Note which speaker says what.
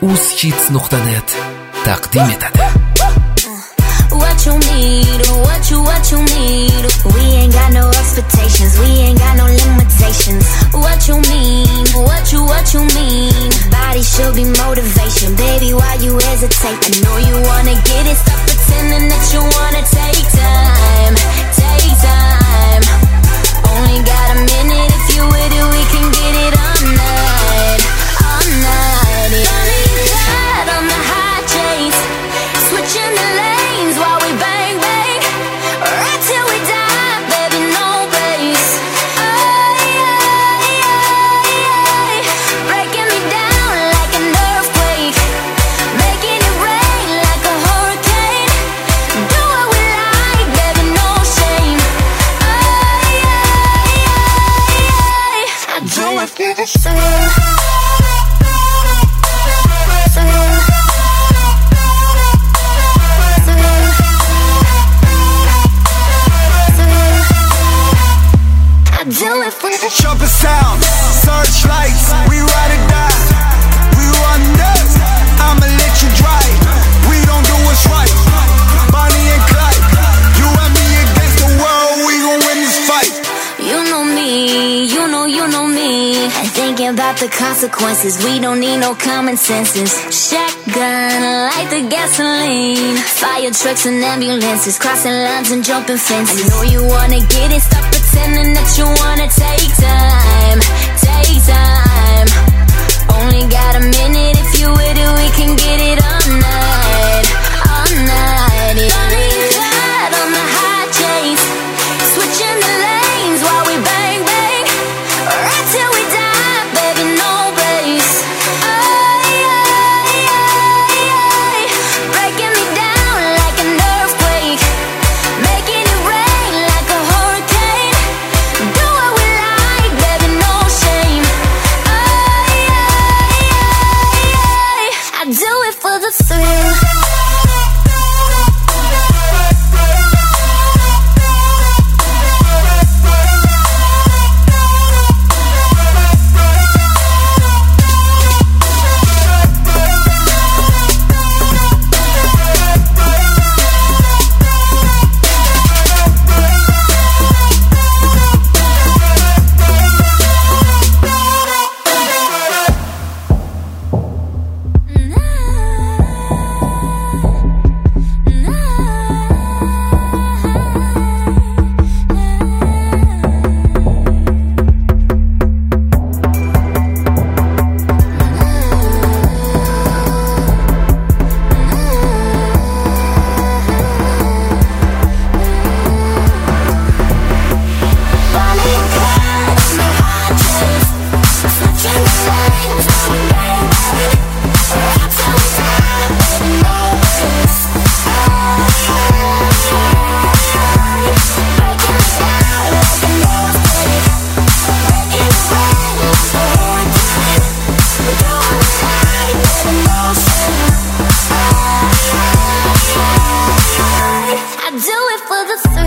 Speaker 1: uz-hits.net taqdim etadi.
Speaker 2: What you need, what you need. We ain't got no expectations, we ain't got no limitations. What you mean, what you mean. Body should be motivation, baby, why you hesitate? I know you wanna get it, stop pretending that you wanna take time, take time. Only got a minute, if you with it, we can get it all night, all night. Running hard on the high chase, switching the lanes while we bang bang, right till we die, baby, no place. Breaking me down like an earthquake, making it rain like a hurricane. Do what we like, baby, no shame. I do it for the thrill.
Speaker 3: Trumpet sound, searchlights, we ride or die. We run nuts, I'ma let you drive. We don't do what's right, Bonnie and Clyde. You and me against the world, we gon' win this fight.
Speaker 2: You know me, you know me. And thinking about the consequences, we don't need no common senses. Shotgun, light the gasoline. Fire trucks and ambulances, crossing lines and jumping fences. I know you wanna get it, stop pretending that you wanna take time, take time. Only got a minute, if you with it, we can get it all night, all night. Running hard on the high chase, switching the lanes while we bang bang, right till we die, baby, no place. Breaking me down like an earthquake, making it rain like a hurricane. Do what we like, baby, no shame. I do it for the thrill. I do it for the